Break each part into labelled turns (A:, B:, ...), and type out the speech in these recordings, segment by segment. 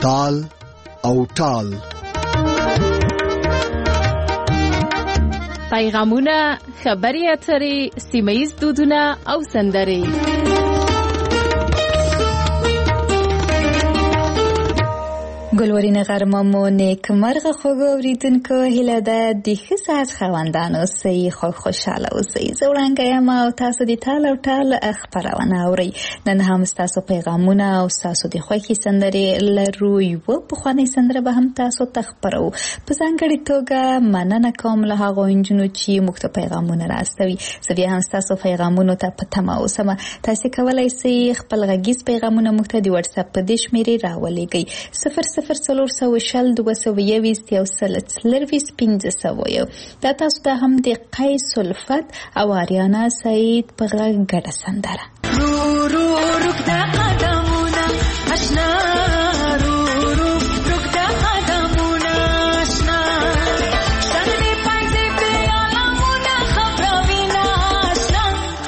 A: تال او ټال.
B: پیغامونه، خبري اترې، سیمه‌ییز دودونه او سندرې.
C: ګلورین غرمه مو نیک مرغه خوږو اوریدونکو هیله ده د ښه ساعت خاوندان اوسئ، خوشحاله اوسئ. زه وړانګه یم او تاسو د تال او ټال خپرونه اورئ. نن هم ستاسو پیغامونه او ستاسو د خوښې سندرې لرو. یوه پخوانۍ سندره به هم تاسو ته خپرو. په ځانګړې توګه مننه کوم له هغو نجونو چې موږ ته پیغامونه راستوي. زه بیا هم ستاسو پیغامونو ته په تمه اوسم. تاسو کولی شئ خپل غږیز پیغامونه موږ ته د واتساپ په دې شمېرې راولېږئ: 00422 دا تاسو ته هم د قیس الفت او آریانا سعید په غږ ګډه سندره.
D: رو رو رکدا قدمونه آشنا، رو رو رکدا قدمونه آشنا، شغلی پایزی بیالمونه خبروینا آشنا،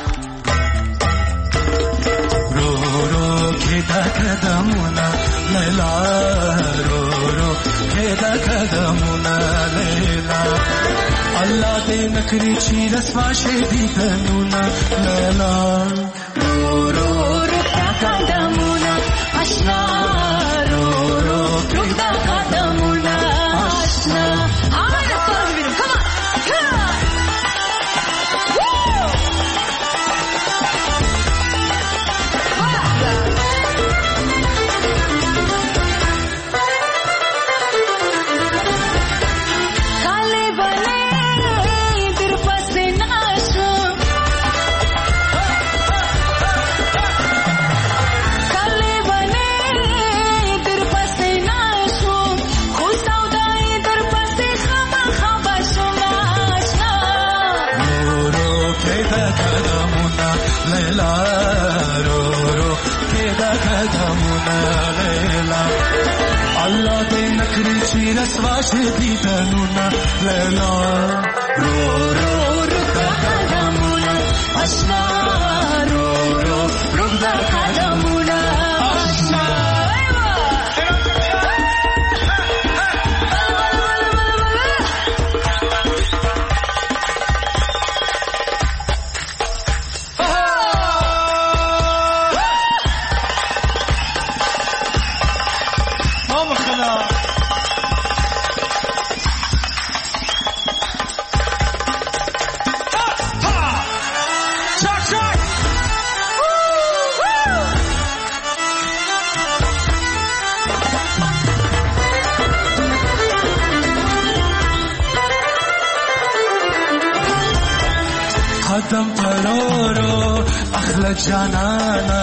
E: رو رو کدا قدمونه لیلا، رو رو کدا قدمونه لیلا، الله دې نکړي چې رسوا شي دې تنونه لیلا، رو رو
D: رکدا قدمونه آشنا، رو رو رکدا قدمونه آشنا.
E: رسوا شدی تنونا لیلا، رو رو رکدا قدمونا آشنا، رو رو رکدا قدمونا آشنا. قدم پرورو اخلا جانانا،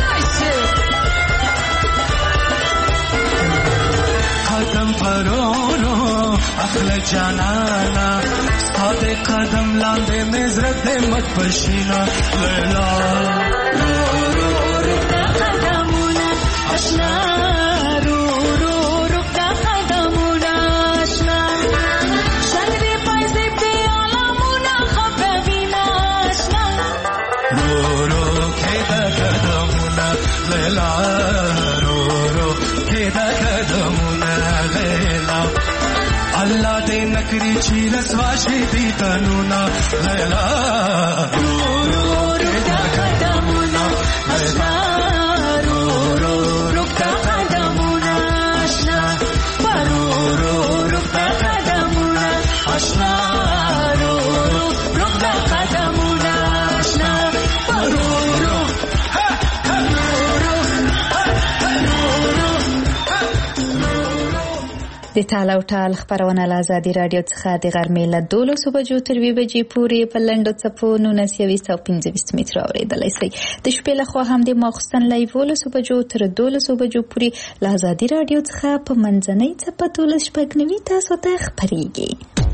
E: قدم پرورو اخلا جانانا، ساده قدم لاندې مزرت مت پشینا لیلا، رو رو رکدا قدمونه آشنا، رو رو رکدا قدمونه آشنا، شغلی پایزی بیالمونه خبروینا آشنا، رو رو کدا قدمونه لیلا، رو رو کدا قدمونه لیلا، الله دې نکړي چې رسوا شي دې تنونه لیلا، رو رو رکدا قدمونه آشنا، رو رو رکدا قدمونه آشنا، رو رو رکدا قدمونه آشنا، رو رو رکدا قدمونه آشنا، رو رو
C: د تال او ټال خپرونه له ازادي راډیو څخه د غرمې له 12 بجو تر 2 بجې پورې په لنډو څپو 1925 متره اورېدلی شئ. د شپې لخوا هم د ماخوستن له 11 بجو تر 12 بجو پورې له ازادي راډیو څخه په منځنۍ څپه 12 تاسو ته خپرېږي.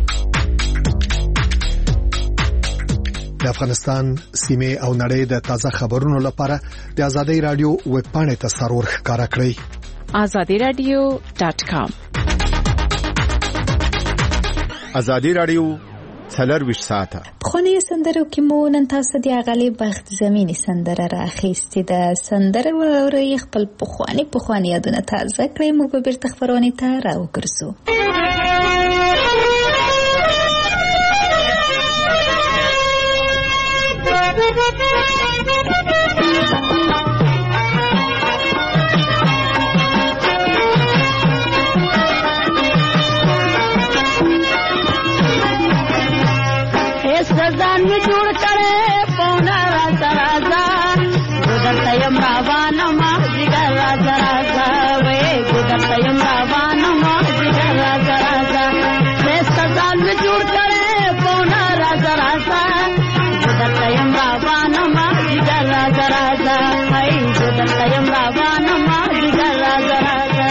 A: د افغانستان سیمه او نړۍ د تازه خبرونو لپاره د ازادي راډیو ویب پاڼې ته سرور ښکارا کړئ:
B: azadiradio.com.
F: ازادي راډیو 24 ساعته.
C: پخواني سندرو کې مو نن تاسو د غالي بخت زمینی سندره راخېستې ده. سندره واورئ، خپل پخواني یادونه تازه کړئ. موږ به بیرته خپرونې ته راوګرځو.
G: सजान में जुड़ करे पौना राजा राजा गुदरतयम रावान जिगर राजा राजा वे गुदरतयम रावान जिगर राजा राजा सजान में जुड़ करे पौना राजा राजा गुदरतयम रावान जिगर राजा राजा वे गुदरतयम रावान जिगर राजा राजा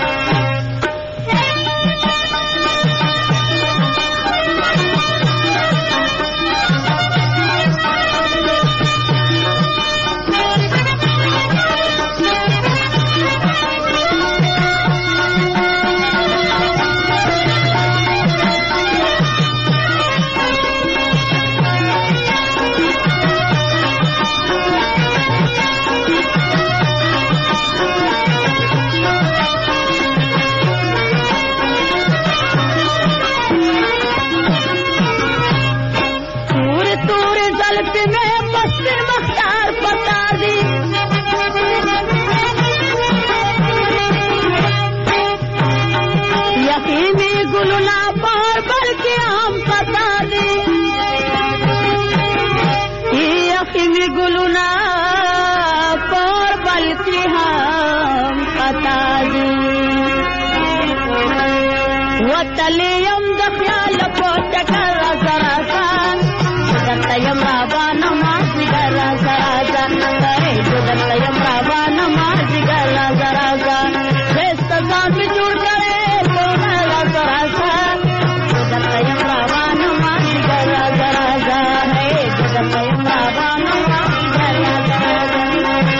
G: وتليم دخيال بوتك الرزرزان قدرتيم رابان ما زيغر رزرزان قدرتيم رابان ما زيغر رزرزان استزان بجور करे कोना रزरزان قدرتيم رابان ما زيغر رزرزان قدرتيم رابان ما زيغر رزرزان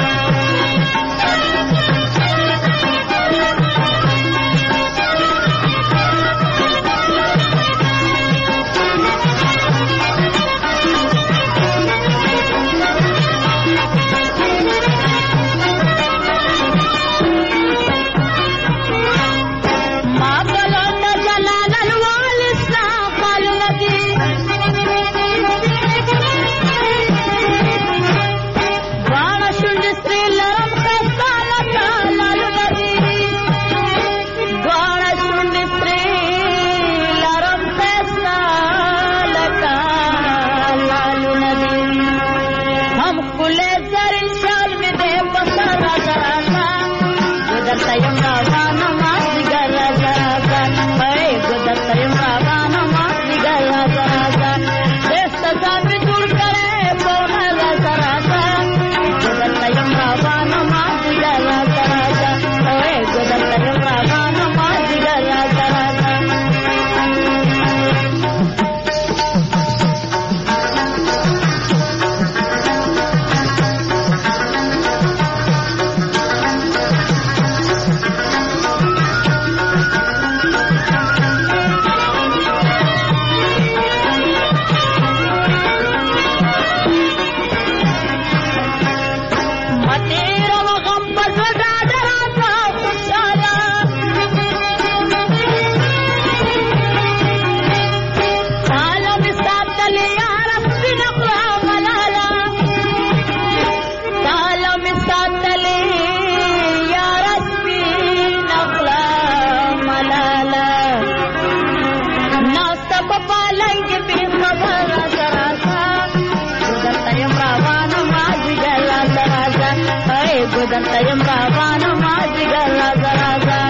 G: गुदरतयम रावान जिगर राजा राजा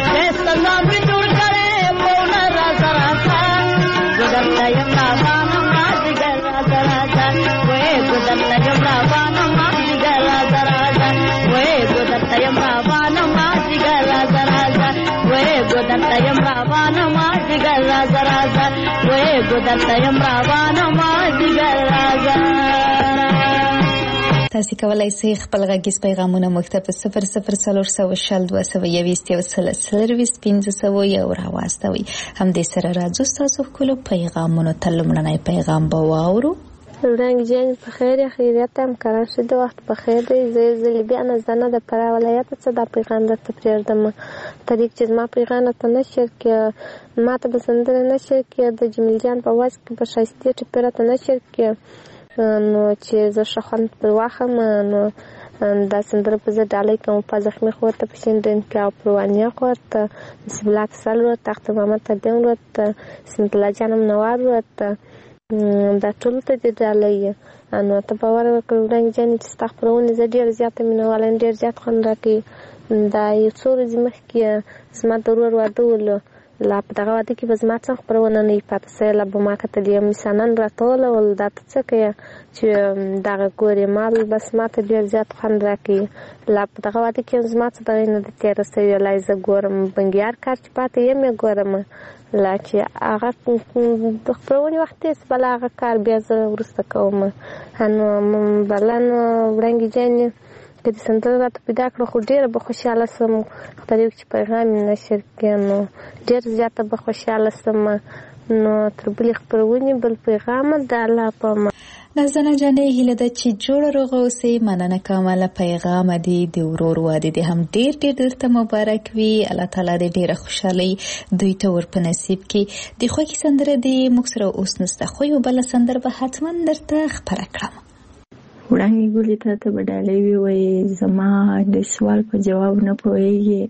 G: सजान में जुड़ करे पौना राजा राजा गुदरतयम रावान जिगर राजा राजा वे गुदरतयम रावान जिगर राजा राजा वे गुदरतयम रावान जिगर राजा राजा वे गुदरतयम रावान जिगर राजा राजा वे गुदरतयम रावान जिगर राजा
C: تاسو کولای شئ خپل غږیز پیغامونه موږ ته په 0040221515 یو راواستوي. همدې سره راځو تاسو خپل پیغامونه تلمنه پیغام به واورو.
F: رنگ جان په خیر خیریت هم کار شد وخت په خیر دی. زه بیا نه زنه د پر ولایت څخه د پیغام د پریردم طریق چې ما پیغام ته نشر کې ما ته بسندره نشر کې د جمیل جان په واس کې په شایسته ټپره ته نشر کې نو چې زه شخصن په واخم نو دا سندره په زړه ډالۍ کوم په زخمي خوته په شیندن کې او پروانیا خوته سبلاک سالو تخت محمد تدین ورته سنتلا جانم نوار ورته دا ټول ته دې ډالۍ نو ته باور وکړ رنګ جان چې استغفرونه زه ډیر زیاته مینوال ډیر زیات خوند راکې دا یو څو ورځې مخکې زما ضرور واده ول لا په دغه واده کې به زما څنګه خبرونه نه پاتې سه لا به ما کتلې مثلا راټول ول دا څه کې چې دغه ګورې مال بس ما ته ډیر زیات خوند راکې لا په دغه واده کې زما څه دغه نه تیر سوي لای زه ګورم بنګیار کار چې پاتې یم ګورم لا چې هغه د خپلونی وخت یې بل هغه کار بیا زه ورسته کوم نو بلن رنګ جان که د سندره راته پیدا کړو خو ډېره به خوشحاله سم خدای چې پیغام نشر کړي نو ډېر زیاته به خوشحاله سم نو تر بلې خپرونې بل پیغام د الله په
C: نازنه جانې هیله ده چې جوړ روغ اوسې. مننه کوم له پیغام دې د ورور واده دې هم ډېر درته مبارک وي. الله تعالی دې ډېره خوشحالي دوی ته ور په نصیب کړي. د خوږې سندره دې موږ سره اوس نسته خو یو بل سندره به حتما درته خبره کړم.
H: وړاندې ګولې ته بدالې وي زما د سوال په جواب نه پوهیږي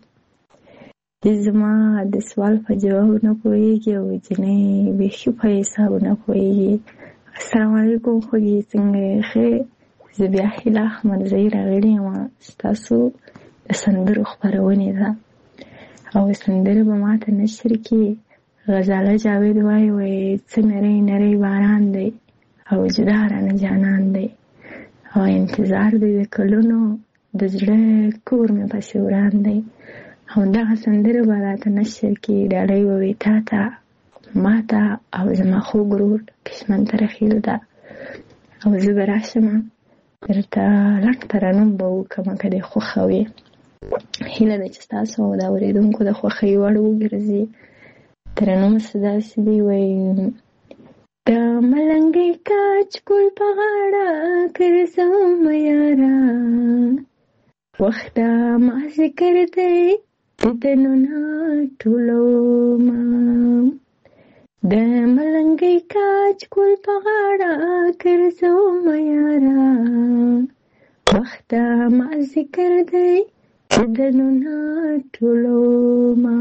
H: زما د سوال په جواب نه پوهیږي او جنې به په حساب نه پوهیږي. السلام علیکم خوږی څنګه ښه زه بیا هیله احمد زهیر راغلی یم ستاسو د سندرو خپرونې ده او سندرې به ماته نشر کړي. غزاله جاوید وایي څه نری نری باران دی او جدا رانه جانان دی او انتظار دی د کلونو د زړه کور مې پسې وران دی او دغه سندرې به راته نشر کړي ډالۍ به وي تا ته ما ته او زما خوږ ورور کشمن ترخیل ده او زه به راشم درته لږ ترنم به وکړم که دې خوښه وي. هیله ده چې ستاسو او د اورېدونکو د خوښۍ وړ وګرځي. ترنم څه داسې دی وایي د ملنګۍ کاچ ګل په غاړه ګرځم یاره وخت ما ذکر دی دیدنو نه ټولومه د ملنګۍ کاچ ګل په غاړه ګرځم یاره وخت ما ذکر دی دیدنو نه ټولومه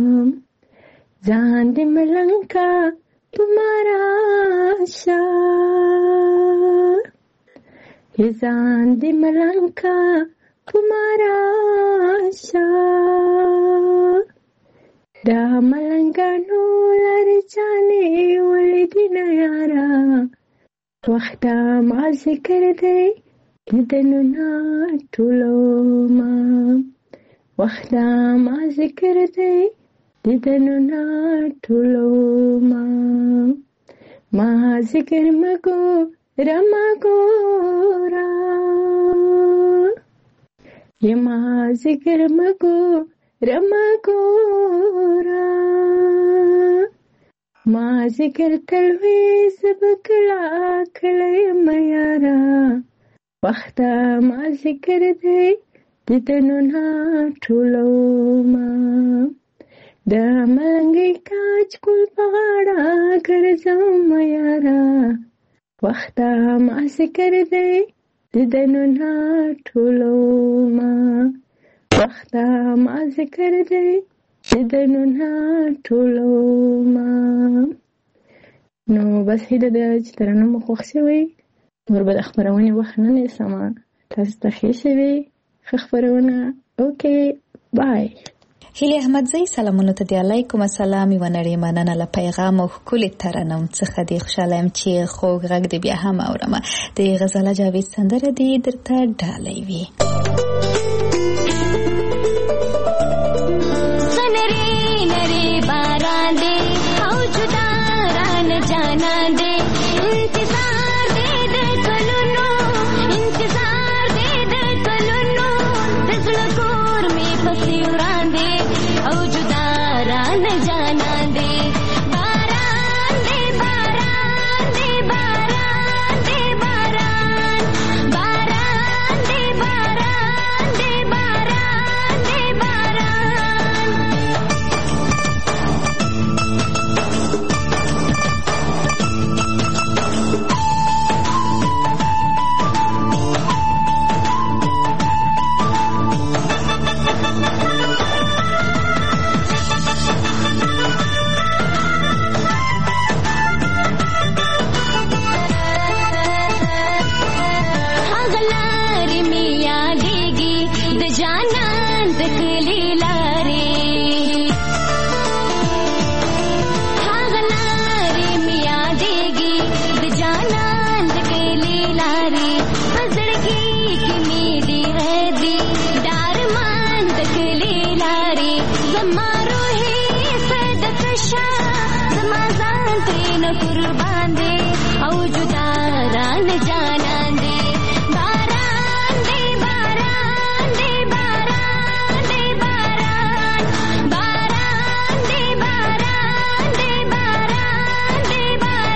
H: ځان دې ملنګه تمہارا شاہ ہزان دی ملنکا تمہارا شاہ دا ملنگانو لر جانے والی دن یارا وقتا ما ذکر دے دنو نا ٹولو ما وقتا ما ذکر دے دیدنو نا ټولو ما ذکر مگو رما گورا یہ ما ذکر مگو رما گورا ما ذکر تلویز بکلا کھلے میارا وقتا ما ذکر دے دیدنو نا ټولو د ملنګۍ کاچ ګل په غاړه ګرځم یاره وخته ما ذکر دی دیدنو نه ټولومه وخته ما ذکر دی دیدنو نه ټولومه. نو بس هیله ده چې ترنم مو خوښ شوی نور به د خپرونې وخت نه نیسمه تاسو ته ښې شوي ښه خپرونه اوکې بای.
C: هیله احمدزی سلامونه ته دی علیکم السلام و نړۍ مننه له پیغام او ښکلي ترنم څخه دی خوشاله یم چې خوږ غږ دی بیا هم اورم. د غزاله جاوید سندره دی درته ډالۍ وي.
D: سنری نری باران دی او جدا ران جانا دی انتظار دی د کلونو انتظار جانان د کلی لارې هغه لارې مې یادېږي د جانان د کلی لارې په زړګي کې مې ډېره دي ډارمان د کلی لارې زما روحي صدقه شه زما ځان ترېنه قربان دی او جدا رانه جانان دی باران دی باران دی باران دی باران باران دی باران دی باران دی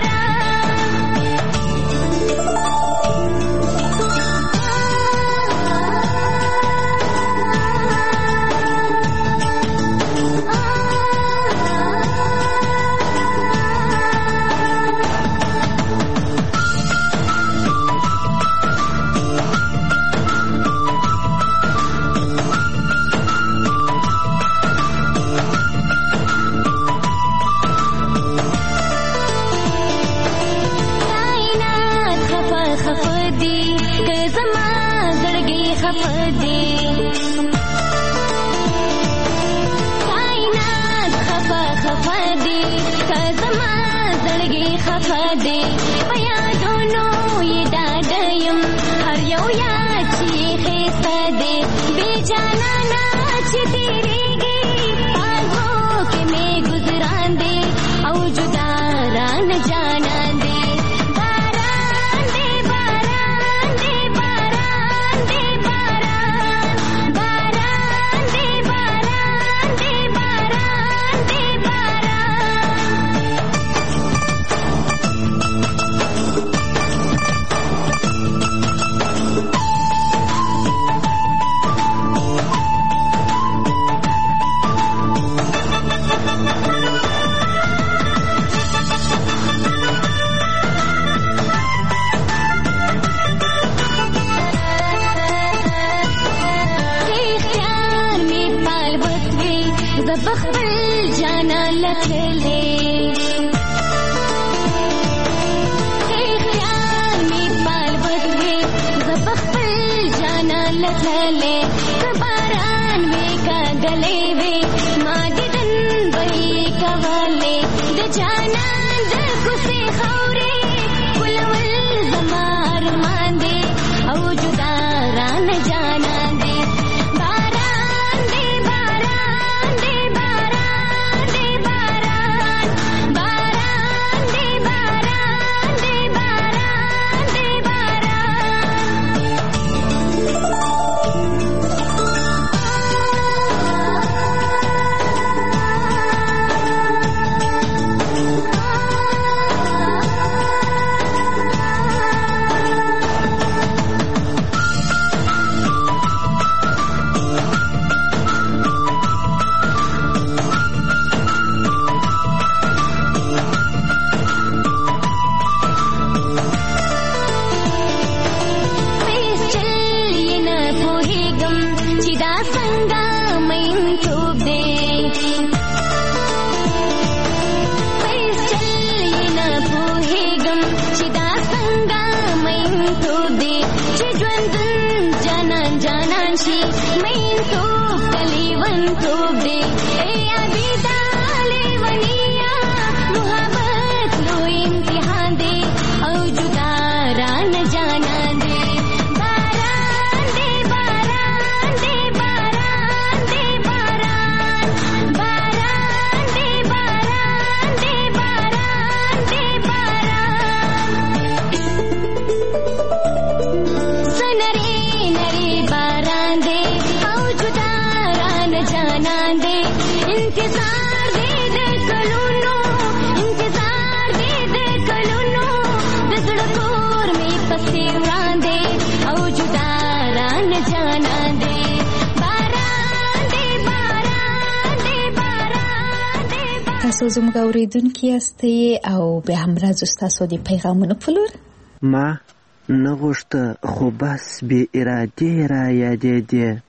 C: تاسو زموږ اوریدونکي یاستئ او به هم راځو ستاسو د پیغامونو په لور.
I: ما نه غوښته خو بس بې ارادې را یادېدې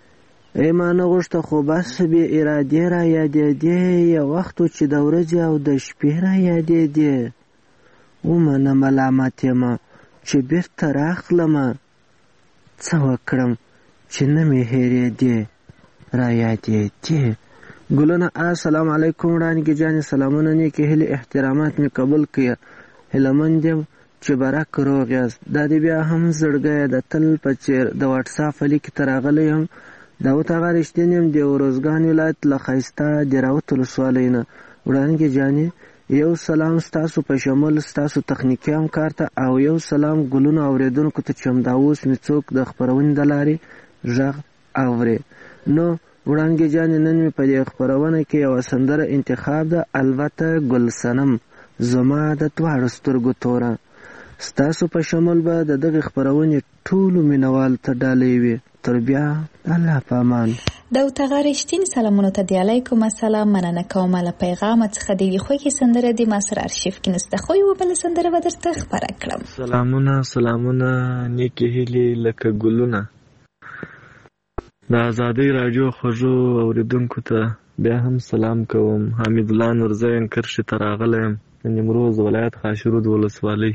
I: ما نه غوښته خو بس بې ارادې را یادېدې یو وخت چې د ورځې او د شپې را یادېدې ومنه ملامت یمه چې بېرته راخلمه څه وکړم چې نه مې هېرېدې را یادېدې. ګلونه السلام علیکم وړانګې جانې، سلامونه نیکې هیلې احترامات مې قبول کړه. هیلهمند یم چې برک روغ یاست. دا دې بیا هم زړګیه د تل په څېر د واټساپ لیکې ته راغلی یم. داود هغه رښتین یم د اروزګان ولایت له ښایسته دراوت ولسوالۍ نه. وړانګې جانې یو سلام ستاسو په شمول ستاسو تخنیکي همکار ته، او یو سلام ګلونو اورېدونکو ته چې همدا اوس مې څوک د خپرونې د لارې غږ اورې. نو وړانګې جانې نن مې په دې خپرونه کې یوه سندره انتخاب ده، البته ګل صنم زما د دواړو سترګو توره. ستاسو په شمول به د دغې خپرونې ټولو مینوالو ته ډالۍ وي. تر بیا الله په امان.
C: داود هغه رښتین سلامونو ته دی علیکم السلام، مننه کوم له پیغام څخه. د خوږې سندره د ما سره ارشیف کې نسته، خو یو بل سندره به درته خپره کړم.
J: سلامونه نیکې هیلې لکه ګلونه. د ازادۍ راډیو خوږو اوریدونکو ته بیا هم سلام کوم. حمید الله نورزی کرښې ته راغلی یم، د نیمروز ولایت خاشرود ولسوالۍ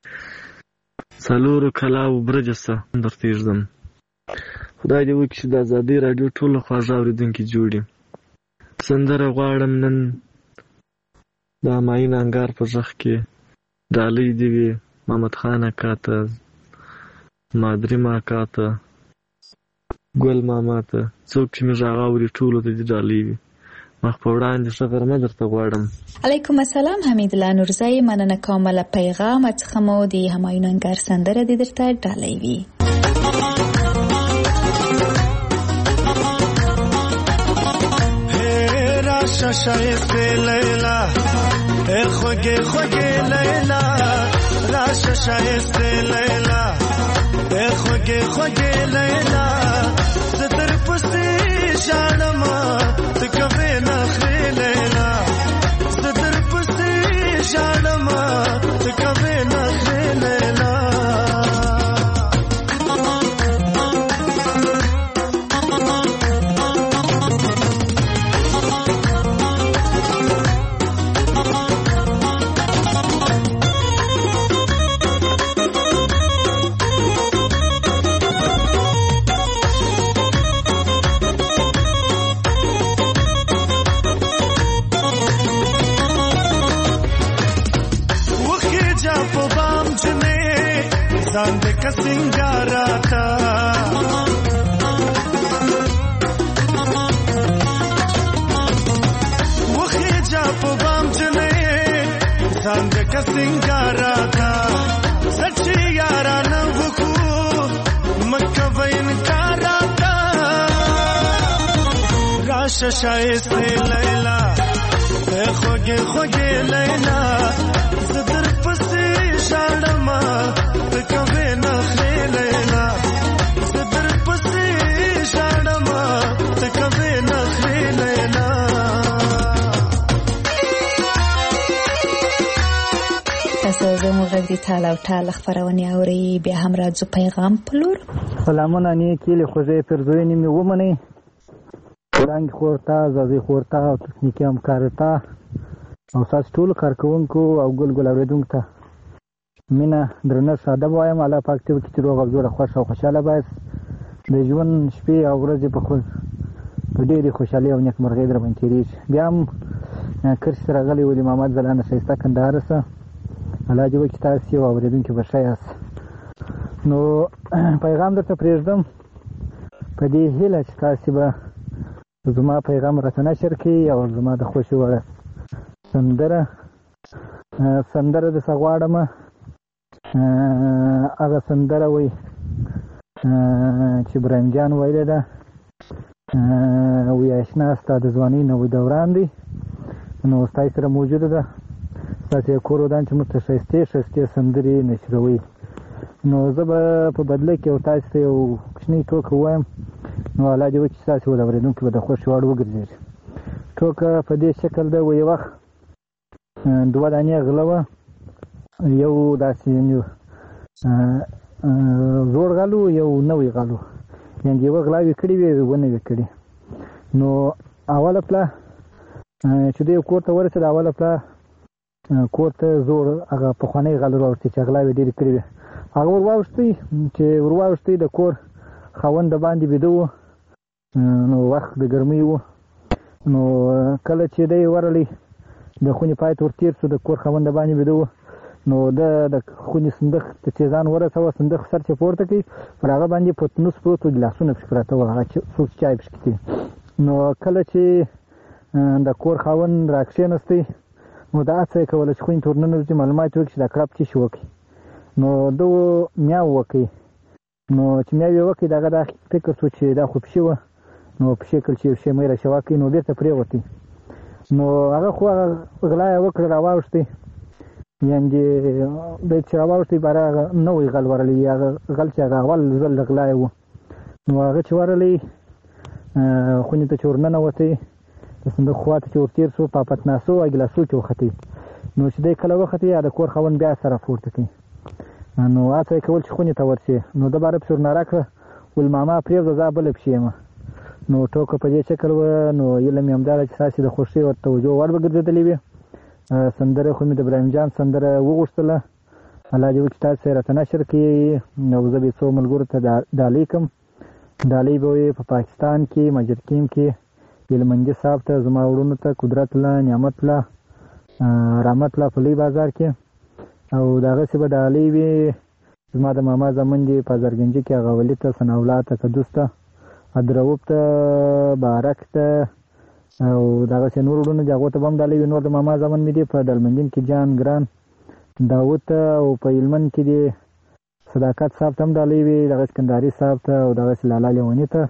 J: څلورو کلاو برجه څه درته ایږدم. خدای دې وکړي چې د ازادۍ راډیو ټولو خواږه اورېدونکي جوړي. سندره غواړم نن د همایون انګار په غږ کې، ډالۍ دې وي محمد خان اکا ته، مادري ماکا ته، ګل ماما ته، څوک چې مې غږ اوري ټولو ته دې ډالۍ وي. مخ په وړاندې ښه غرمه درته غواړم.
C: علیکم السلام حمید الله نورزی، مننه کوم له پیغام څخه مو د همایون انګار سندره دې درته ډالۍ وي.
E: شایسته لیلا اے خوږې خوږې لیلا، راشه شایسته لیلا اے خوږې خوږې لیلا، زه در پسې ژاړم ته کوې نخرې لیلا، زه در پسې ژاړم ته کوې نخرې لیلا. ځان دې که سنګاره تا وخېجه په بام جنې، ځان دې که سنګاره تا سچې یارانه وکړو مکه به انکاره تا. راشه شایسته لیلا اے خوږې خوږې لیلا، زه در پسې ژاړم ته کوې نخرې لیلا، زه در پسې ژاړم ته کوې نخرې لیلا.
C: تاسو زموږ غږ د ټال او ټال خپرونې اورئ. بیا هم راځو پیغام په لور.
K: سلامونه نیکې هیلې خوږې پرزوینې مې ومنئ. وړانګې خور ته، ازادۍ خور ته او تخنیکي همکارو ته او ستاسو ټولو کارکوونکو او ګل اورېدونکو ته مینه درنښت ادب وایم. الله پاک دې وکړي چې روغ او جوړه خوښ او خوشحاله باید د ژوند شپې او ورځې په ډېرې خوشحالۍ او نیکمرغۍ در باندې تېرېږي. بیا هم کرښې ته راغلی ولي محمد ځلانه ښایسته کندهار څه. الله دې وکړي تاسې او اورېدونکي به ښه یاست. نو پیغام درته پرېږدم په دې هیله چې تاسې به زما پیغام راته نشر کړي او زما د خوښې وړه سندره درڅه غواړم. هغه سندره وایي چې ابراهیم جان ویلې ده، وایي اشنا ستا د ځوانۍ نوی دوران دی. نو ستاسې سره موجوده ده، ستاسې کور ودان چې موږ ته ښایستې سندرې نشروئ. نو زه به په بدله کې او تاسې ته یو کوچنۍ ټوکه ووایم. نو الله دې وکړي چې تاسې به د اورېدونکي به د خوښې وړ وګرځېږي. ټوکه په دې شکل ده، وایي وخت دوه دانې غله وه، یو داسې زوړ غل و، یو نوی غل و، یعنې یوه غلاوې کړې وې یوه نوې کړې. نو اوله پله چې دوی کور ته ورسېد، اوله پله کور ته زوړ هغه پخوانی غل راوستې چې غلاوې ډېرې کړې وې. هغه ور واوښتی، چې ور واوښتی د کور خاوند د باندې بیده و، نو وخت د ګرمۍ و. نو کله چې دی ورغلی د خونې پای ته ورتېر شو، د کور خاوند د باندې بیده و. نو د خونې صندوق ته چې ځان ورسوه، صندوق سر چې پورته کړي، پر هغه باندې پتنوس پروت و، ګیلاسونه پکې پراته وو، هغه څوک چای پکې کړي. نو کله چې د کور خاوند راکښېنستی، نو دا هڅه یې کوله چې خونې ته ورننوځي، معلومات یې وکړي چې دا کړپ څه شي وکړي. نو ده میاو وکړي. نو چې میاو یې وکړي، د هغه دا فکر شو چې دا خو پشي وه. نو پشي کړل چې یو شی میره شوا کړي، نو بېرته پرېوتی. نو هغه خو هغه غلا یې وکړه، راواوښتی. یعنې دی چې راواوښتی، باره هغه نوی غل ورغلی، هغه غل چې هغه اول ځل د غلا یې و. نو هغه چې ورغلی خونې ته چې ورننوتی، د صندوق خوا ته چې ورتېر شو، په پتناسو او ګیلاسو کې وختې. نو چې دی کله وختې، د کور خاوند بیا سره پورته کړي. نو هڅه یې کول چې خونې ته ورشي. نو ده باره پسې ورناره کړه، ویل ماما پرېږده، زه بله پسې یم. نو ټوکه په دې شکل وه. نو علم یې همدا ده چې ستاسې د خوښۍ ورته توجه وړ به ګرځېدلې وي. سندره خو مې د ابراهیم جان سندره وغوښتله، الله دې وکړي تاسو یې راته نشر کړي. نو زه به یې څو ملګرو ته ډالۍ کړم. ډالۍ به وي په پاکستان کې، مجر کیم کې، هلمندي صاحب ته، زما وروڼو ته، قدرت الله، نعمت الله، رحمت الله په لوی بازار کې. او دغسې به ډالۍ وي زما د ماما زمن دي په ازرګنجي کې، هغه ولي ته، ثناءالله ته، قدوس ته، ادروب ته، بارک ته، او دغسې نور وروڼو دي، هغو ته به هم ډالۍ وي. نور د ماما زمن مې دي په دلمندین کې، جان ګران داود ته، او په هلمند کې دي صداقت صاحب ته هم ډالۍ وي، دغسې کندهاري صاحب ته، او دغسې لالا لیوني ته.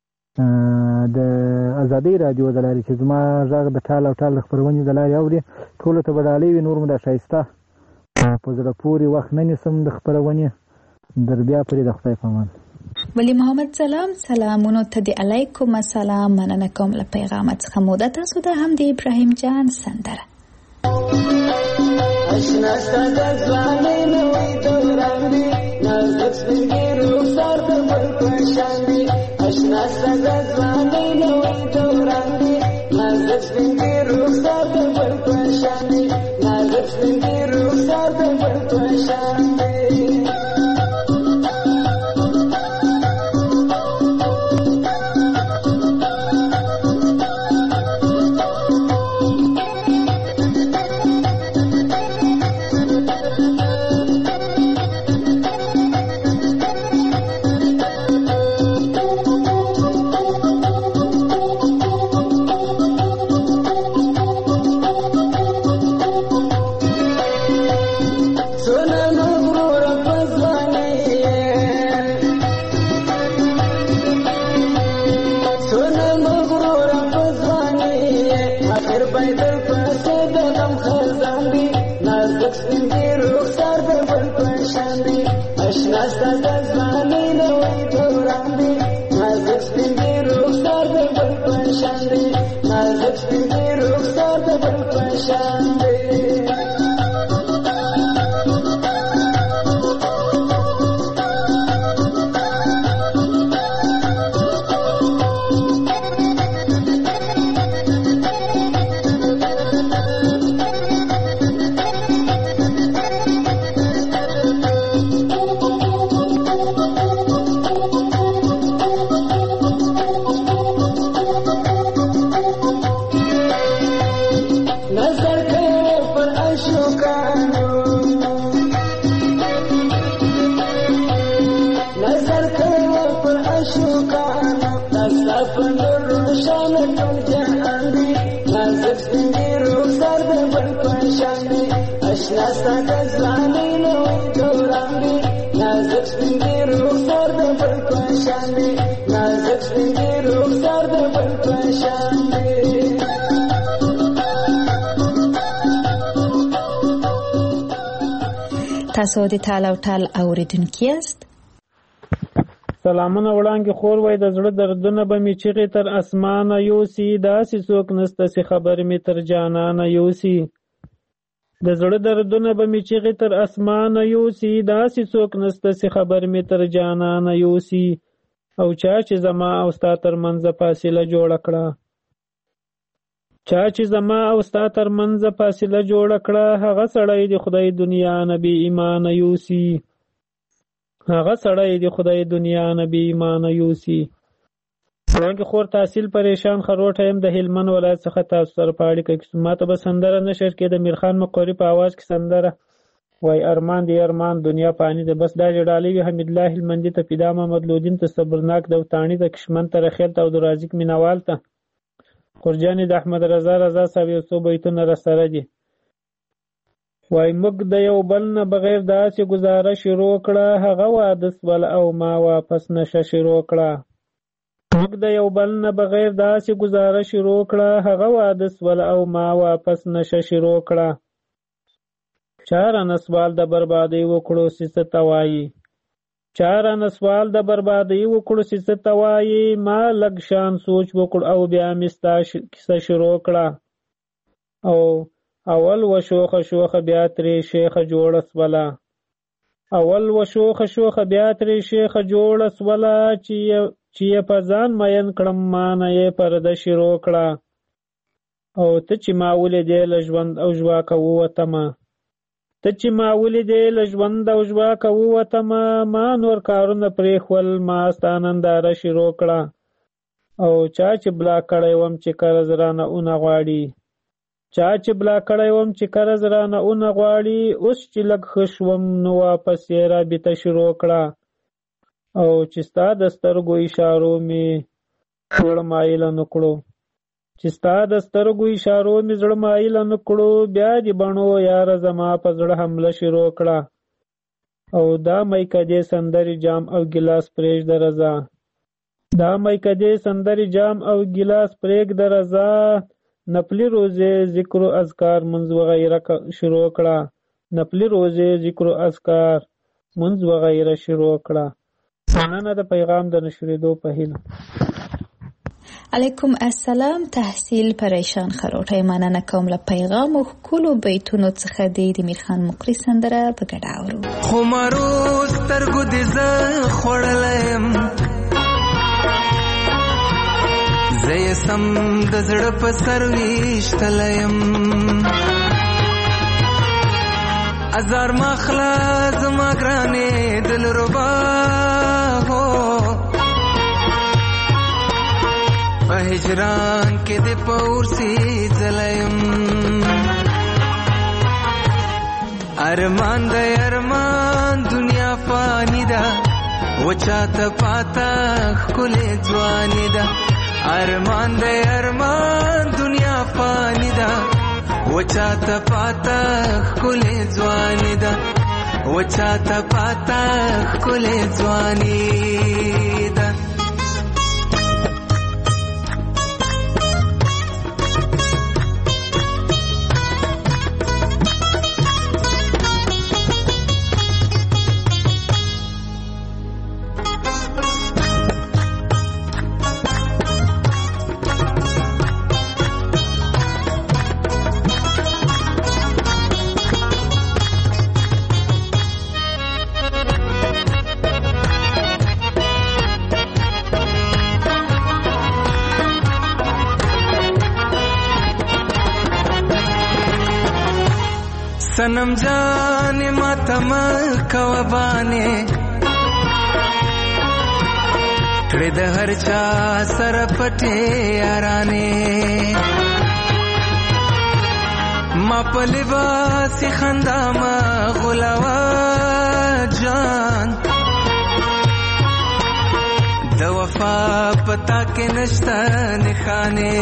K: د ازادۍ راډیو د لارې چې زما غږ د ټال او ټال د خپرونې د لارې اوري، ټولو ته به ډالۍ وي. نور مو دا ښایسته په زړه پورې وخت نه نیسم د خپرونې. در بیا پرې د خدای په امان.
C: ولی محمد سلام، سلامونو ته د علیکم السلام، مننه کوم له پیغامت څخه. موده تاسو ته هم د ابراهیم جان سندره.
L: اشنا ساده ځواني نوې دوران دی، نازک سپینګي رخسار د بل په شان دی. اشنا ساده ځواني نوې دوران دی، نازک سپینګي رخسار د بل په شان دی، نازک سپینګي رخسار د بل په شان دی.
C: تاسو د ټال او ټال اوریدونکي یاست.
M: سلامونه وړاندې خور وای، د زړه دردونه به می چیغې تر اسمانه یوسي، داسې څوک نسته چې خبر می تر جانانه یوسي. د زړه دردونه به می چیغې تر اسمانه یوسي، داسې څوک نسته چې خبر می تر جانانه یوسي. او چا چې زما او ستا ترمنځ فاصله جوړه کړه، چا چې زما او ستا ترمنځ فاصله جوړه کړه، هغه سړی د خدای دنیا نه بې ایمانه یوسي. هغه سړی د خدای دنیا نه بې ایمانه یوسي. وړانګې خور تحصیل پریشان خروټه یم د هلمند ولایت څخه تاسو سره په اړیکه کې. ما ته به سندره نشر کې د میرخان مقوري په آواز کې سندره وای ارمان دی ارمان دنیا پانی ده. بس دا ډالۍ وي حمید الله هلمندي ته، فدا محمد لودین ته، صبرناک دوتانی ته، کشمن ته، رخیل ته او د رازق مینوال ته. قرجاني د احمد رضا صاحب یو څو بیتونه راسره دي. وای موږ د یو بل نه بغیر داسې ګزاره شروع کړه، هغه واده سول او ما واپس نشه شروع کړه. موږ د یو بل نه بغیر داسې ګزاره شروع کړه، هغه واده سول او ما واپس نشه شروع کړه. چاره نسوال د بربادۍ وکړو سیسه توایي، چاره نسوال د بربادۍ وکړو سیسه توایي. ما لږ شان سوچ وکړ او بیا مې ستا کیسه شروع کړه. او اول وشوخه شوخه بیا ترې شیخه جوړه سوله، اول وشوخه شوخه بیا ترې شیخه جوړه سوله. چې یې په ځان مین کړم ما نه یې پرده شروع کړه. او ته چې ما ولیدې له ژوند او ژواکه ووتمه، ته چې ما ولیدې له ژوند او ژواکه ووتمه. ما نور کارونه پرېښول، ما ستا ننداره شروع کړه. او چا چې بلا کړی وم چې قرض رانه اونه غواړي، چا چې بلا کړی وم چې قرض رانه اونه غواړي. اوس چې لږ ښه شوم نو واپس یې رابطه شروع کړه. او چې ستا د سترګو اشارو مې زړه مایله نه کړو، چې ستا د سترګو اشارو مې زړه مایله نه کړو. بیا دې بڼو یاره زما په زړه حمله شروع کړه. او دا میکدې سندرې جام او ګیلاس پرېږده رضا، دا میکدې سندرې جام او ګیلاس پرېږده رضا. نفلي روزې ذکر و اذکار منځ وغیره شروع کړه، نفلي روزې ذکر و اذکار منځ وغیره شروع کړه. مننه د پیغام د نشریدو په هیله.
C: علیکم السلام. تحصیل پریشان خروټه مننه کوم له پیغام او کولو بیتونو څخه د میرخان مقری سندره په ګډه اورو.
E: خو مارو سترګو دې زه خوړلم، زه یې سم د زړه په سر ویشتلیم. ازار مخلا زما ګرانې دلربا هو، په هجران کې دې پور سي ځلیم. ارمان د ارمان دنیا فانی ده، وچاته پاته ښکلې ځواني ده. ارمان د ارمان دنیا فانی ده، وچاته پاته ښکلې ځواني ده، وچاته پاته ښکلې ځواني ده. सनम जाने मातम कवबाने कड़े द हर चा सर पटे याराने मा पलिबासी खंदा मा गुलावा जान द वफा पता के नश्ता निखाने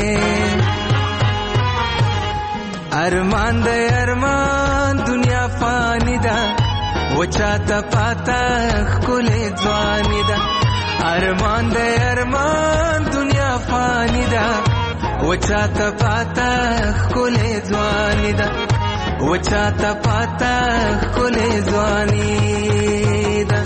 E: ارمان د ارمان دنیا فانی ده وچاته پاته ښکلې ځواني ده ارمان د ارمان دنیا فانی ده وچاته پاته ښکلې ځواني ده وچاته پاته ښکلې ځواني ده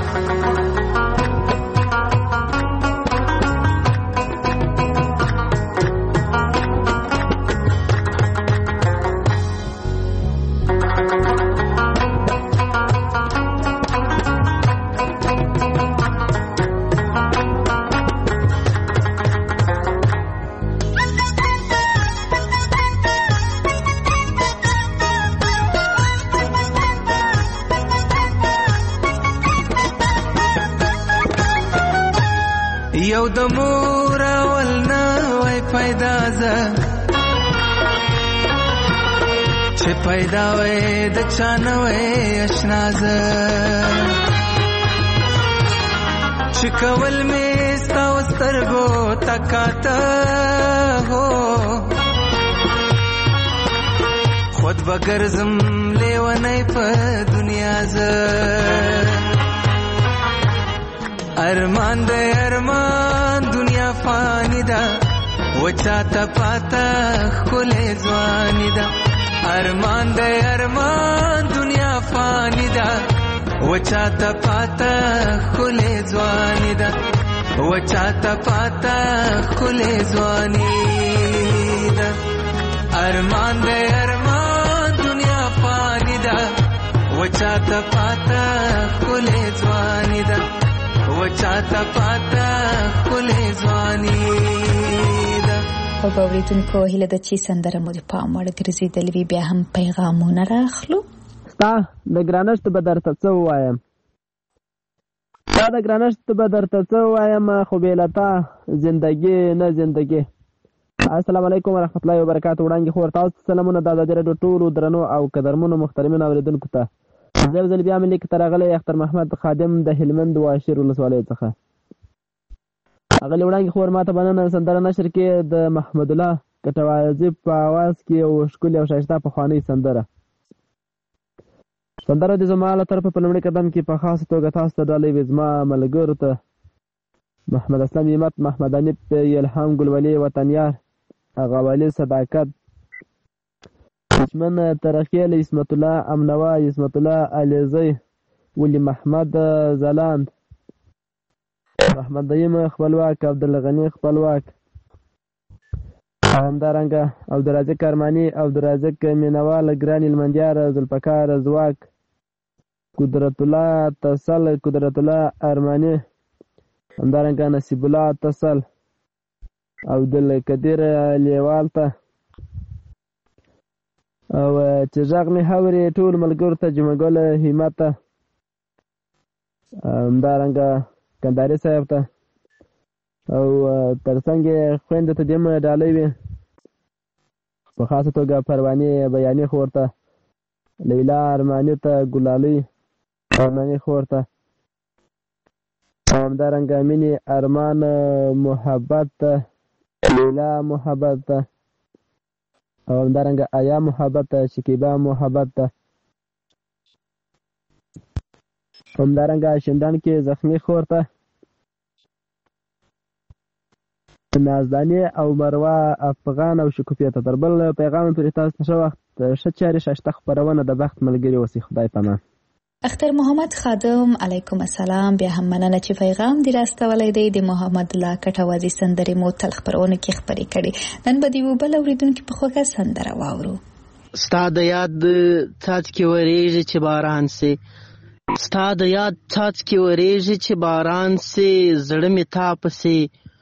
E: د مور اول نه وای پیدا زه چې پیدا وای د چا نه وای اشنا زه چې کول مې ستا و سترګو تکاته هو خود بگرزم لیونی په دنیا زه ارمان د ارمان دنیا فانی ده وچا ته پاته ښکلې ځواني ده ارمان د ارمان دنیا فانی ده وچا ته پاته ښکلې ځواني ده وچا ته پاته ښکلې ځواني ده ارمان د ارمان دنیا فانی ده وچا ته پاته ښکلې ځواني ده وچا ته پاته ښکلې ځواني ده.
C: او اوریدونکو هیله ده چې سندره مو د پام وړ ګرځېدلې وي. بیا هم پیغامونه راخلو.
N: ستا د ګرانښت به درته څه ووایم ستا د ګرانښت به درته څه ووایم خو بې له تا زندګي نه زندګي. السلام علیکم ورحمت الله وبرکاتو. وړاندې خو ورته سلامونه د ازادي راډیو ټولو درنو او قدرمنو محترمینو اوریدونکو ته. زه ځل بیا مې لیک ته راغلی اختر محمد خادم د هلمند واشیر ولسوالۍ څخه. هغه وړاندې خو ماته بننه سندره نشر کې د محمد الله کټوازي په आवाज کې یو ښکلې او ښایسته پخوانۍ سندره د زما له طرفه په لومړي قدم کې په خاصه توګه تاسو ته ډالۍ وي. زما ملګرو ته محمد اسلام همت، محمد انیب، الهام ګلولي، وطنیار، غوالي صداقت، دشمن ترخیل، اسمت الله امنوا، اسمت الله علیزی، ولی محمد زلاند، محمد دیم خپلواک، عبدالغنی خپلواک، همدارنګه عبدالرازق ارمانی، عبدالرازق مینوال، ګران المندیار، ذوالفقار زواک، قدرت الله تصل، قدرت الله ارمانی، همدارنګه نصیب الله تصل، عبدالقدیر لیوال ته او چې غږ مې هوري ټول ملګرو ته جمعګل همت ته همدارنګه کنداري صاحب ته او ترڅنګ خویندو ته دیم ډالۍ وي په خاصه توګه پروانې بیانې خور ته، لیلا ارماني ته، ګلالۍ ارماني خور ته، همدارنګه مینې ارمان محبت ته، لیلا محبت ته او همدارنګه آیا محبت ته، شکیبا محبت ته، همدارنګه شندان کې زخمی خور ته، نازداني او مروه افغان او شکوفیه ته. تر بل پیغام پورې تاسو ته ښه وخت، ښه چارې، ښایسته خپرونه د بخت ملګري اوسئ. خدای پامان.
C: اختر محمد خادم علیکم السلام. بیا هم مننه چې پیغام دی راستولی دی. د محمد الله کټوازي سندرې مو تل خپرونه کې خپرې کړي. نن به د یو بل اورېدونکي په خوږه سندره واورو.
I: ستا د یاد څاڅکي ورېږي چې باران سي، ستا د یاد څاڅکي ورېږي چې باران سي، زړه مې تا پسې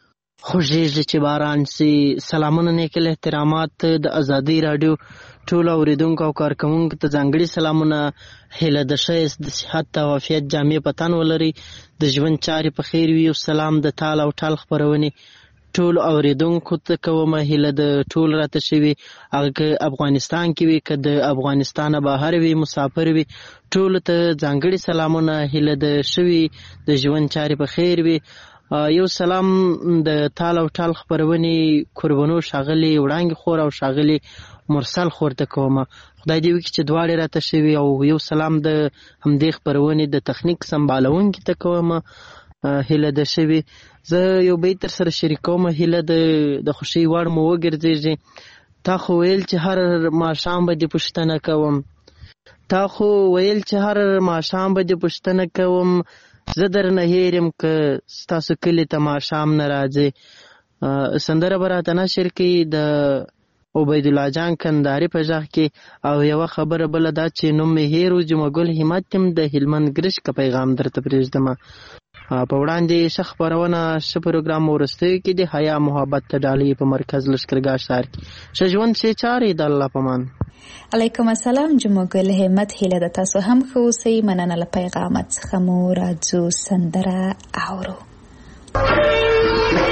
I: خوږېږي چې باران سي. سلامونه نیکل احترامات د ازادي راډیو ټولو اوریدونکو او کارکوونکو ته ځانګړي سلامونه. هیله د ښایست، د صحت او عافیت جامې په تن ولري، د ژوند چارې په خیر وي. او سلام د تال او ټال خپرونې ټولو اوریدونکو ته کوم. هیله د ټول راته شوي، هغه که افغانستان کې وي که د افغانستان بهر وي، مسافر وي، ټولو ته ځانګړي سلامونه. هیله د شوي د ژوند چارې په خیر وي. یو سلام د تال او ټال خپرونې قربانو ښاغلي وړانګې خور او ښاغلي مرسل خور ته کوم. خدای دې وکړي چې دواړې راته شوي. او یو سلام د همدې خپرونې د تخنیک سمبالونکي ته کوم. هیله د شوي زه یو بیت تر سره شریکوم. هیله د خوښۍ وړ مو وګرځېږي. تا خو ویل چې هر ماښام به دې پوښتنه کوم، تا خو ویل چې هر ماښام به دې پوښتنه کوم، زه درنه هېرم که ستاسو کلي ته ماښام نه راځې. سندره به راته نشر کړي د عبیدالله جان کنداري په غږ کې. او یوه خبره بله دا چې نوم مې هېر و، جمعګل همت یم د هلمند ګرش که پیغام درته پرېږدمه. په وړاندې ښه خپرونه، ښه پروګرام وروستیو کې د حیا محبت ته ډالۍ په مرکز لښکرګاه ښار کې. ښه ژوند، ښې چارې، د الله په امان.
C: علیکم السلام جمعګل همت. هیله ده تاسو هم ښه اوسئ. مننه له پیغامت څخه مو راځو سندره اورو.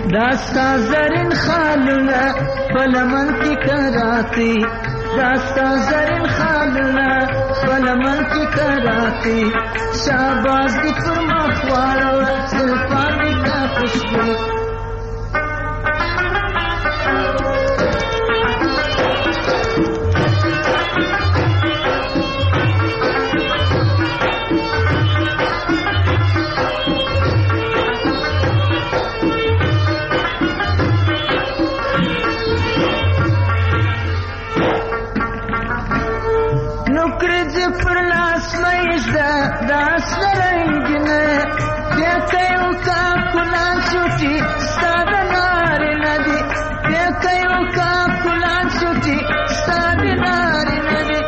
L: داستا زرین خالونه پلمن کی کراتی داستا زرین خالونه پلمن کی کراتی شاباز دی پر مخوارو زلفان دی کا خوشبو داس رنگینه بیکیو کا کلان چوٹی ستاد ناری ندی بیکیو کا کلان چوٹی ستاد ناری ندی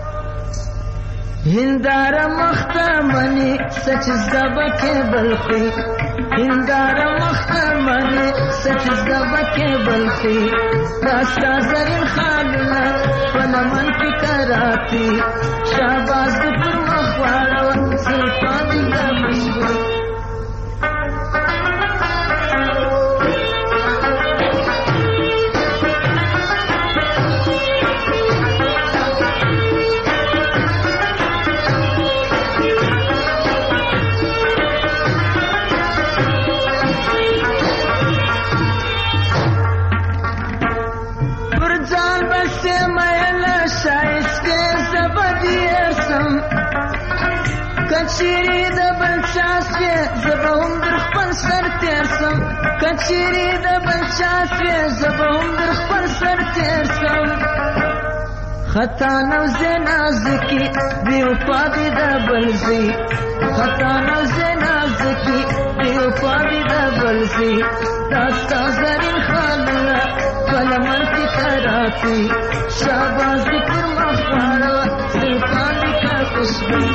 L: هندار مختمنی سچ زبکه بلخی هندار مختمنی سچ زبکه بلخی داستا زرین خالونه پلمن کی کراتی شاباز پر مخوارو زلفان دی کا مشغول کچیری د بلچاسوی زبهم در خپل سر تیرسم کچیری د بلچاسوی زبهم در خپل سر تیرسم خطا نوزه نازکی بیوپا دی د بلزی خطا نوزه نازکی بیوپا دی د بلزی داستا زرین خالونه پلمن کی کراتی شاباز دی پر مخوارو زلفان دی کا خوشبو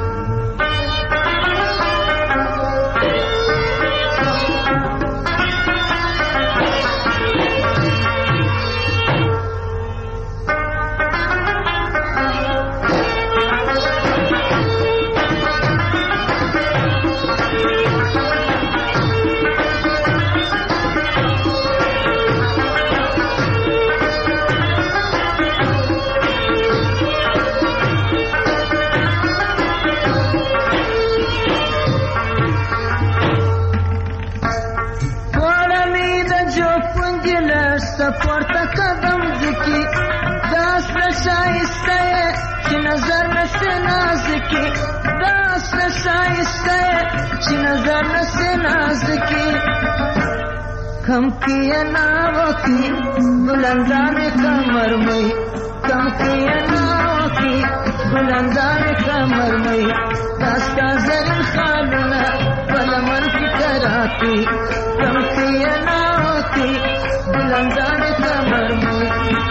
L: پورته قدم ذکی داس نشایسته چې نظر نسته نازکی داس نشایسته چې نظر نسته نازکی کم کیا ناوکی بلندان کمر مئی کم کیا ناوکی بلندان کمر مئی داستا زرین خالونه پلمن کی کراتی کم کیا ناوکی بلندان کمر مئی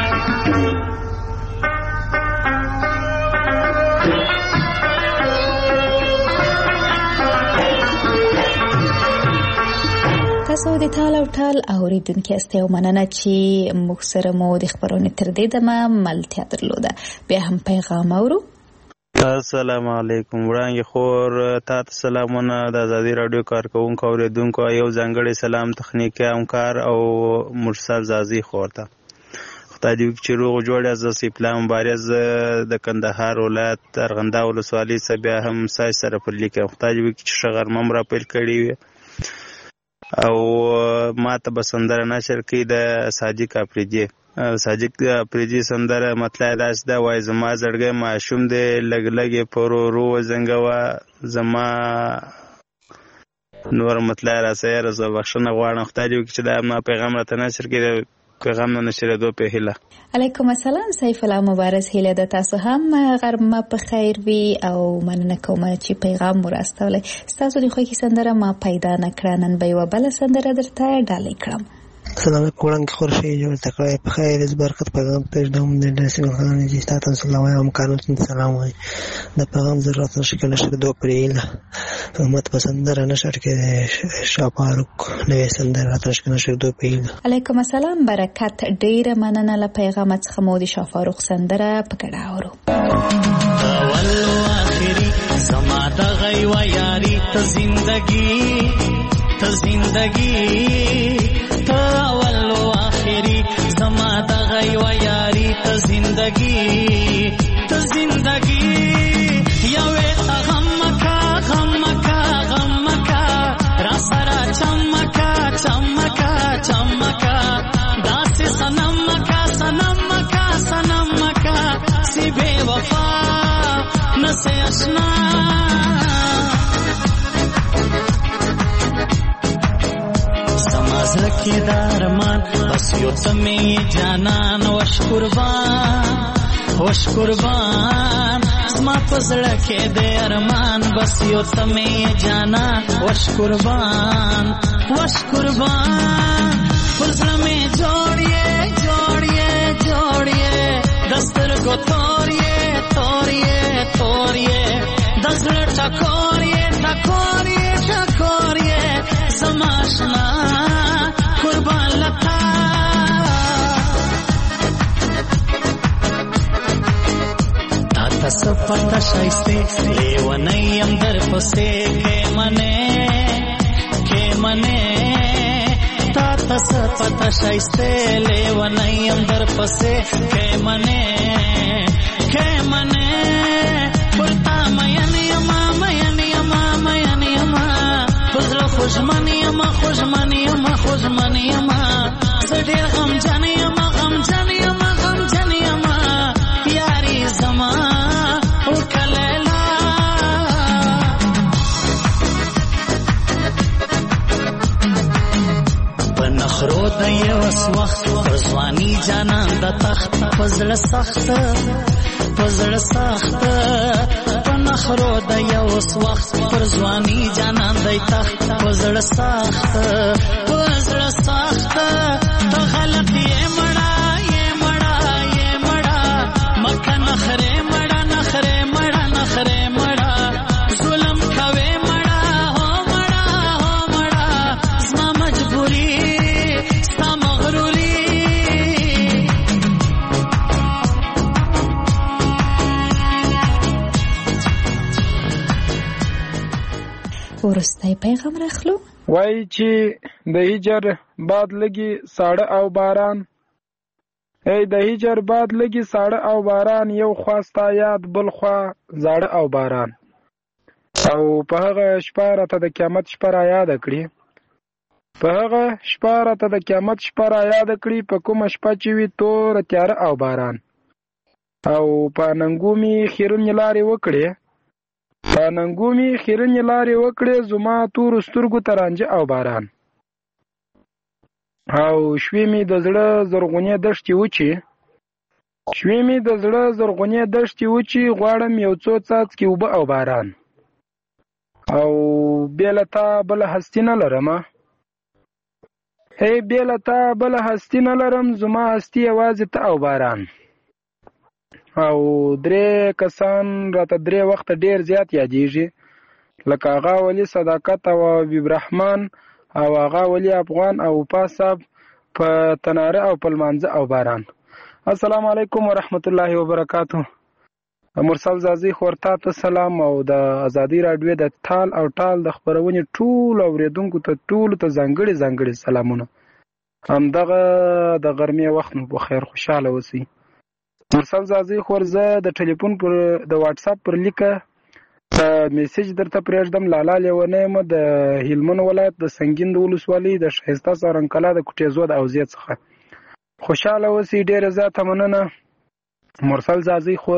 C: تاسو د ټال او ټال اوریدونکو استو مننه چې موږ سره مو د خبرونې تر دې دمه ملتیا درلوده بیا هم پیغام اورو.
O: السلام علیکم وړاندې خور تاسو سلامونه د آزادي رادیو کارکونکو اوریدونکو یو ځانګړی سلام تخنیکی همکار او مرسل زازي خورته خدای دې چې روغ جوړ از سپلا مبارز د کندهار ولایت ارغنده ولسوالۍ سبیا هم سای سره پر لیکه خدای دې چې شغرمم را پیل کړی او ما ته بسندره نشر کې د صادق اپریجی سندره مطلع داس دا وای زما زړګي معشوم دې لګلګي پرورو زنګوا زما نور مطلع را سره ز بخښنه غواړم خدای دې چې دا ما پیغام راته نشر کې پیغام نه نشره دو په هله.
C: علیکم السلام سیف الله مبارز هله د تاسو هم غرمه په خیر وي او مننه کوم چې پیغام مرستولې تاسو د خوښي سندره ما پیدا نکړه نن به یو بل سندره درته ډالې کړم.
P: السلام علیکم ورنګ خورشي جوړ تکړه په خیر از برکت پیغام پېژ دوم د داسې خان چې تاسو صلی الله علیه وسلم سلام وای د پیغام ضرورت نشکل شګ دو پرېل امت پسندره نشر کې شاپاروک نوې سندره ترشک نشر دو پرېل.
C: علیکم السلام برکت ډیر مننه له پیغام څخه مو د شاپاروک سندره پکړه اورو.
Q: اول او اخري زما د غي و یاري ته زندگی
R: ته زندگی ته اول و آخری زما دغه یوه یاري ته زندگی یوې ته غم مکه غم مکه غم مکه را سره چمکه چمکه چمکه داسې صنم مکه صنم مکه صنم مکه سی بے وفا نسې اشنا زما زړه کې د ارمان بس یو ته مې جانان وش قربان زما په زړه کې د ارمان بس یو ته مې جانان وش قربان پر زړه مې جوړیې د سترګو توریې د زړه ټکوریې زما اشنا قربان لتا تا سپتا شایسته لیونیم در پسې کې منه تا سپتا شایسته لیونیم در پسې کې منه پرتا مین یما پزړه خوشمنی یما زه ډېر غمجن یما یاري زما نخرو د یو وخت پر ځواني جانان د تخت پزړه سخت په نخرو د یو وخت پر ځواني جانان د تخت پزړه سخت ته غلط یې مړه مکه نخره مړه ظلم کوي مړه هو مړه زما مجبوري
C: ورستی پیغام راخلو
S: وای چې د هجر باد لګي ساړه او باران د هجر باد لګي ساړه او باران یو خواستا یاد بل خوا زاړه او باران او په هغه شپه راته د قیامت شپه را یاد کړي په کومه شپه چې وي تور تیاره او باران او په ننګومي خیرونې لارې وکړې زما تور سترګو ته رانجه او باران او شوې مې د زړه زرغونې دښتې وچې غواړم یو څو څاڅکي اوبه او باران او بېله تا بله هستي نه لرم زما هستي یوازې ته او باران او 3 کسان راته 3 وخت ډیر زیات یادېږي لکه آغا ولی صداقت او حبیب رحمان او آغا ولی افغان او پاساب په تناره او په لمانځه او باران. السلام علیکم ورحمت الله وبرکاتو. مرسل زازی خورتا ته سلام او د ازادي رادیو د ټال او ټال د خبرونې ټول اوریدونکو ته ځانګړي سلامونه. همدغه د غرمې وخت مو په خیر خوشاله اوسئ. مرسل زازی خورزه د ټلیفون پر د واتس اپ پر لیکه میسج درته پرېږدم. لالا لیونه یم د هلمند ولایت د سنگین د ولسوالۍ د ښایسته سارنکلا د کوټېزو د اوزې څخه. خوشاله اوسئ. ډېره زیاته مننه مرسل زازی خور.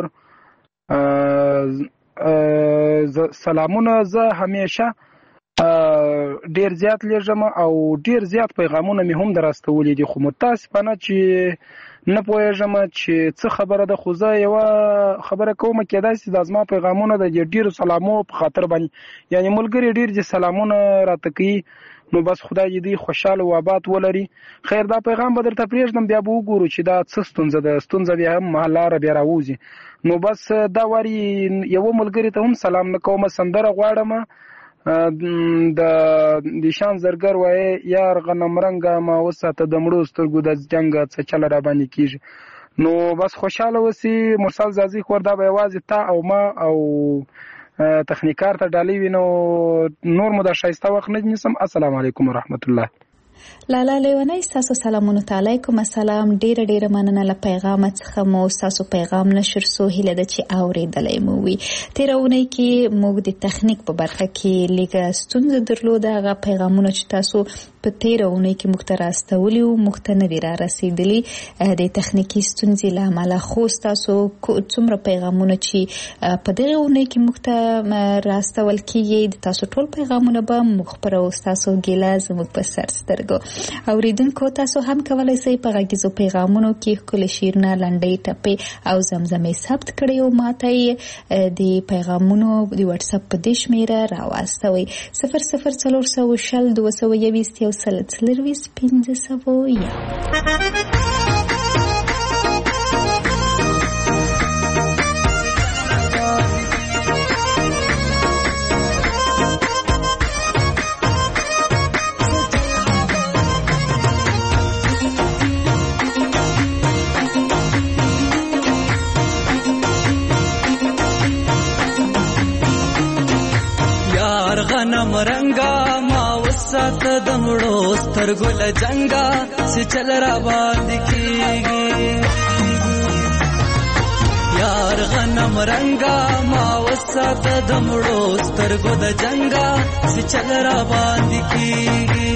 S: سلامونه زه همیشه ډیر زیات لیږم او ډیر زیات پیغامونه مې هم دراستولي دي، خو متاسفانه چې نه پوهېږم چې څه خبره ده. خو زه یوه خبره کوم، کېدای شي دا زما پیغامونه د ډیرو سلامو په خاطر باندې، یعنې ملګري ډیر چې سلامونه راته کوي، نو بس خدای دې خوشحاله و آباد ولري. خیر دا پیغام به درته پرېږدم، بیا به وګورو چې دا څه ستونزه ده. ستونزه بیا هم لاره بیا راوځي. نو بس دا واري یوه ملګري ته هم سلام نه کوم. سندره غواړم د شان زرګر وایي یار غنم رنګه ما وساته د مړو سترګو د جنګ څه چله را باندې کېږي. نو بس خوشحاله اوسئ. مرسل زازي خور دا به یوازې تا او ما او تخنیکار ته ډالۍ وي نو نور مو د ښایسته وخت نه نیسم. السلام علیکم ورحمت الله.
C: لالا لیونی ستاسو سلامونه علیکم السلام. ډیره مننه له پیغام څخه مو ستاسو پیغام نشر سو هیله ده چې اوریدلای مو وي. تیرونه کې موږ د تخنیک په برخه کې لږه ستونزه درلوده. هغه پیغامونه چې تاسو په تیرونه کې موږ ته راستولي او موږ ته نه دي را رسیدلي د تخنیکی ستونزې له امله. خو تاسو څومره پیغامونه چې په دغه ونه کې موږ ته راستول کیږي تاسو ټول پیغامونه به مخبر او تاسو ګیله زموږ په سر سترګو. اوریدونکو تاسو هم کولای شئ په غږیزو پیغامونو کې خپل شعرونه لنډۍ ټپې او زمزمې ثبت کړئ او ماته د پیغامونو د واتس اپ په دې شمیره راواستوئ 0040 221
R: غنم رنگا ما وسات دمړو سترګو لجنګا چې چل را باندې کیږي. یار غنم رنگا ما وسات دمړو سترګو د جنګا چې چل را باندې کیږي.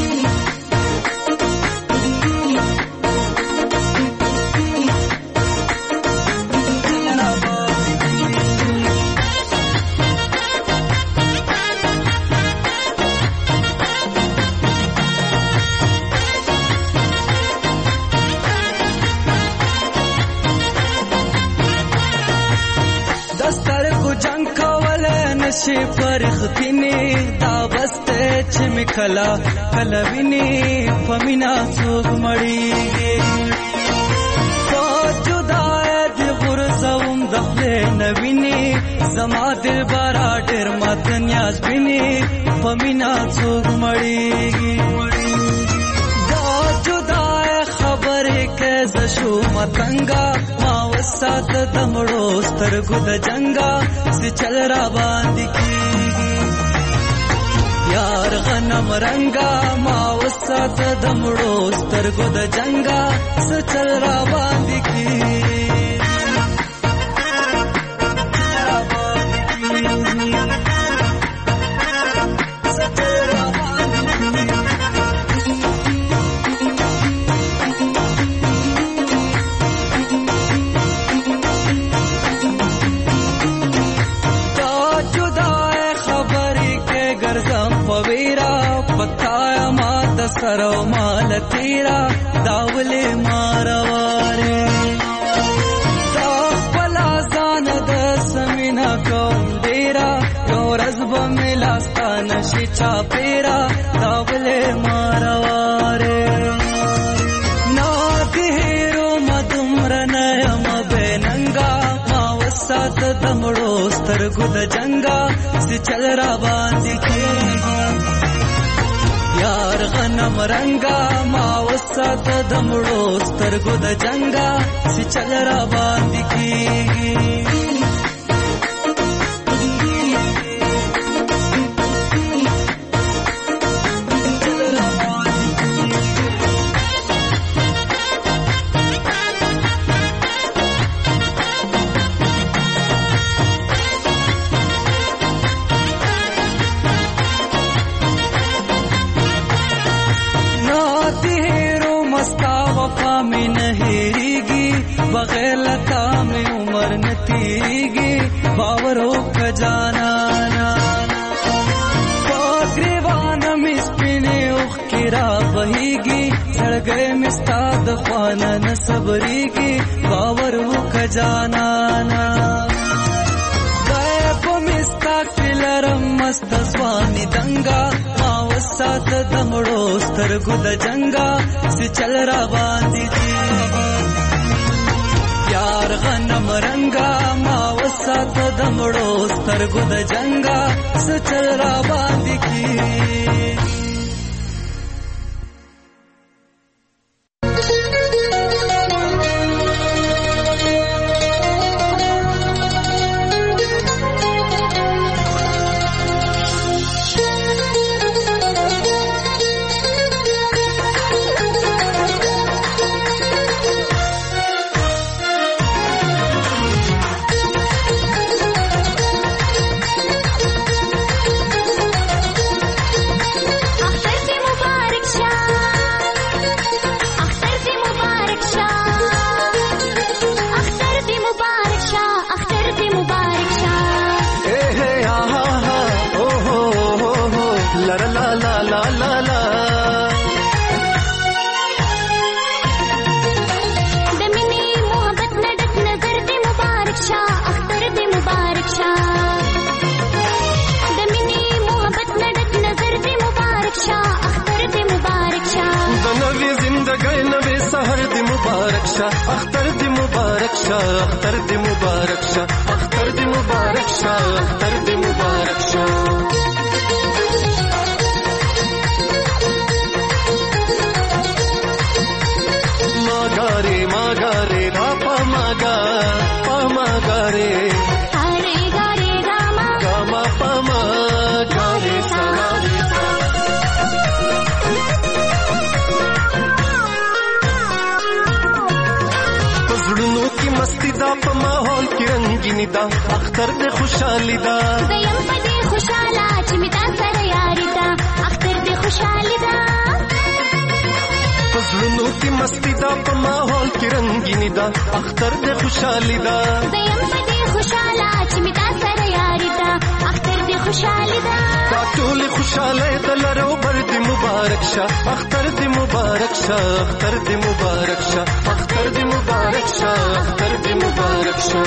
R: شي فرختینی دا بسته چې مکلا کلا ویني پمینا څوک مړیږي. تو جدای دی غرزوم دخله نویني زما دل بارا ډیر مات نیاز ویني پمینا څوک مړیږي. دا جدای خبره کې زشو متنګا ما وسات دمړو سترګو د جنګا چې چل را باندې کیږي. یار غنم رنگا ما وسات دمړو سترګو د جنګا چې چل را باندې کیږي. سرو مال تیرا داوله مارواره دا پلا ځان د سمینا کوم ډیرا یو رزب ملاستان شي چا پیرا داوله مارواره نا دهرو مدمرنه مبننګا ما وسات دمړو سترګو د جنګا چې چل را باندې کیږي. یار غنم رنگا ما وسات دمړو سترګو د جنګا چې چل را باندې کیږي. बगैर लता में उम्र न तीगी बावरों का जाना ग्रेवान मिस्पिने उखिरा बहीगी सड़ गए मिस्ताद खाना न सबरीगी बावरों का जाना गए को मिस्ता किलरम मस्त स्वानी दंगा मावसात दमड़ो स्तरगु द जंगा से चल रा बांधी यार غنم رنگا ما وسات دمړو سترګو د جنګا سچل را باندې کی.
T: شه اختر دې مبارک شه اختر دې مبارک شه اختر دې مبارک شه मागारे धा पमागा पमागारे
D: रे गारे गामा
T: गामा पमा गारे सा पजड़नों की मस्ती दा प माहौल की रंगीनी दा अख्तर दे खुशहाली दा
D: दयम पदे खुशाला चिमिता सर यारी दा अख्तर दे खुशहाली दा
T: पजड़नों की मस्ती दा प माहौल की रंगीनी दा अख्तर दे खुशहाली दा
D: दयम पदे खुशाला चिमिता सर यारी दा अख्तर दे खुशहाली दा
T: टोली खुशहाले दलरो बर्द मुबारक शा अख्तर दे मुबारक शा अख्तर दे मुबारक शा अख्तर दे मुबारक शा अख्तर दे मुबारक शा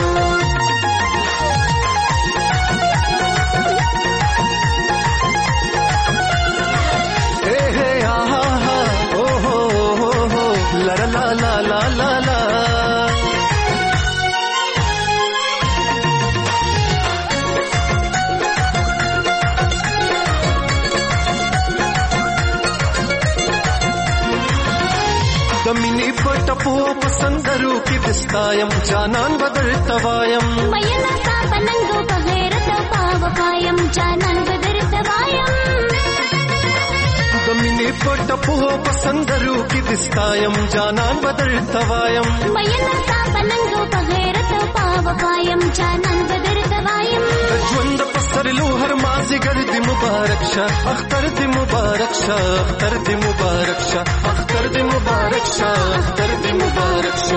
T: दमिनी पटपो पसंदरू की दिस्तायम जानन बदल तवायम
D: मयना सा पनंगो बगैरत पावकायम जानन बदल तवायम
T: दमिनी पटपो पसंदरू की दिस्तायम जानन बदल तवायम
D: मयना सा पनंगो बगैरत पावकायम जानन बदल तवायम
T: ज्वंद पसरलू हर माजी गर्द मुबारक शा अख्तर दे मुबारक शा अख्तर दे मुबारक शा अख्तर दे मुबारक शा अख्तर दे मुबारक शा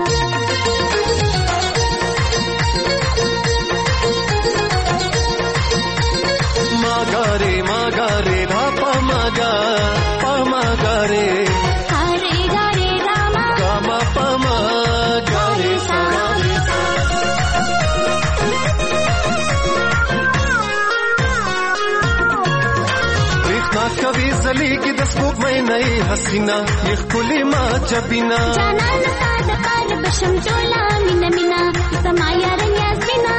T: मागारे धा पमागा पमागारे
D: रे गारे गामा
T: गामा पमा गारे सा कभी जलीगी दस्बूक में नई हसीना ये खुली माँ जबीना
D: जानन साद कार बशम चोला मिना मिना समाया रंगासीना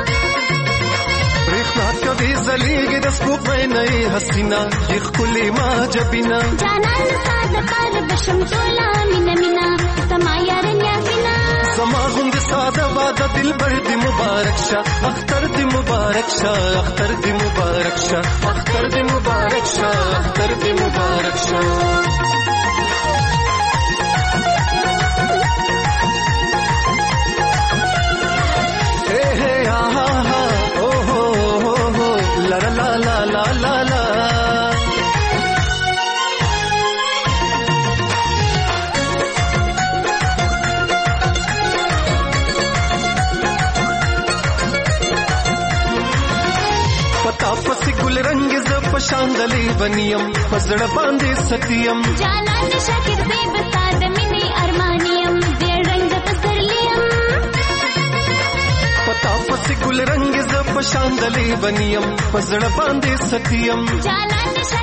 T: रेखना कभी जलीगी दस्बूक में नई हसीना ये खुली माँ जबीना
D: जानन साद कार बशम चोला मिना मिना समाया रंगासीना
T: समा गुंद सादा वादा दिल भर दी मुबारक शा अख्तर दी मुबारक शा अख्तर दी मुबारक शा अख्तर दी मुबारक शा अख्तर दी मुबारक शा हे आहा हा ओ हो ला ला ला ला ला ला तापसी गुल रंग ज पशांदली बनियम फजड़ बांधे सतियम
D: जानन शाकिर बेबसाद मिनी अरमानियम दे रंग तसरलियम
T: तापसी गुल रंग ज पशांदली बनियम फजड़ बांधे सतियम
D: जानन